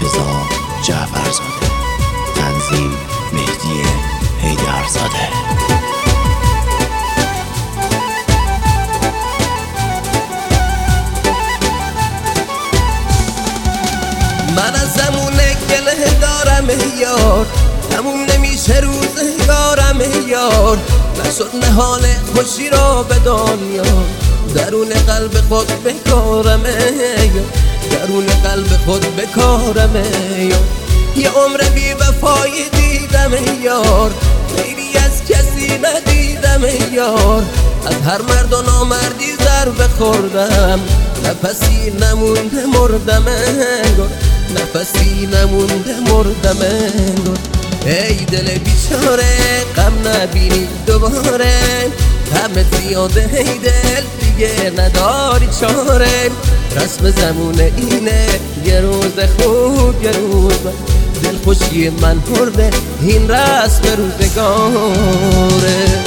رضا جعفرزاده. تنظیم مهدی حیدرزاده. من از زمون گله دارم یار، تموم نمیشه روزگارم یار. نشد نهال خوشی را به دنیا، درون قلب خود بکارم یار، درون قلب خود بکارم یار. یه عمر بی وفایی دیدم یار، خیلی از کسی ندیدم یار. از هر مرد و نامردی ضربه خوردم، نفسی نمونده مردم انگار، نفسی نمونده مردم انگار. ای دل بیچاره غم نبینی دوباره، همه زیاده ای دل دیگه نداری چاره. رسم زمونه اینه یه روز خوب یه روز بد، دل خوشی من مرده این رسم روزگاره.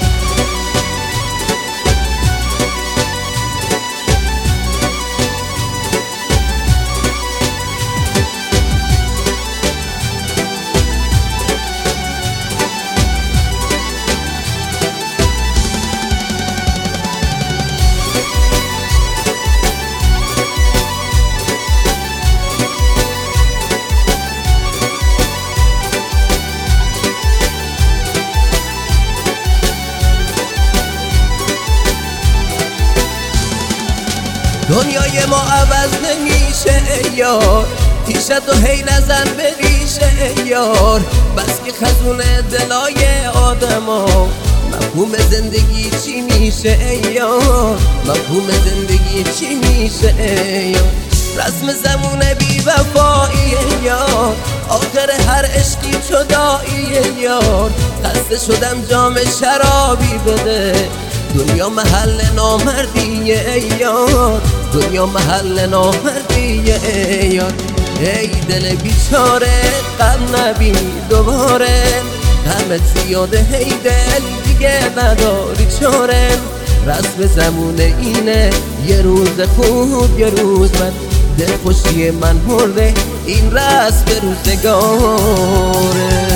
دنیای ما عوض نمیشه یار، تیشت و هی نزن به ریشه یار. بس که خزون دلای آدما، مفهوم زندگی چی میشه یار، مفهوم زندگی چی میشه یار. رسم زمون بی وفایی یار، آخر هر عشقی جدایی یار. خسته شدم جام شرابی بده، دنیا محل نامردیه یار، دنیا محل نامردیه یار. ای دل بیچاره غم نبینی دوباره، همه زیاده ای دل دیگه نداری چاره. رسم زمونه اینه یه روز خوب یه روز بد، دل خوشی من مرده این رسم روزگاره.